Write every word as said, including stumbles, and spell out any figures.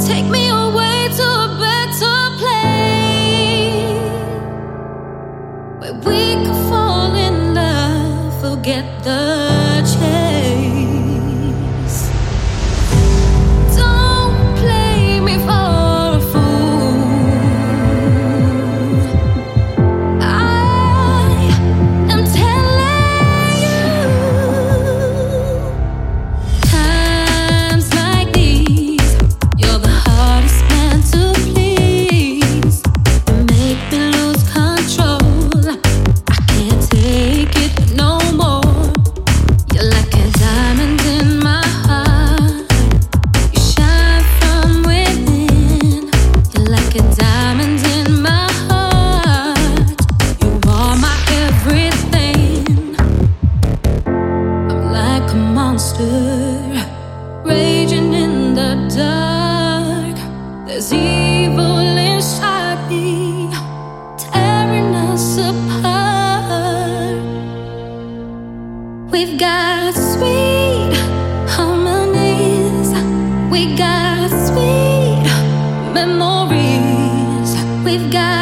Take me away to a better place where we could fall in love, forget the chase. Don't play me for a fool. I am telling you, times like these, you're the hardest man to please. You make me lose control. I can't take it no more. You're like a diamond in my heart. You shine from within. You're like a diamond in my heart. You are my everything. I'm like a monster raging in the dark. There's evil inside me, tearing us apart. We've got sweet harmonies. We got sweet memories. We've got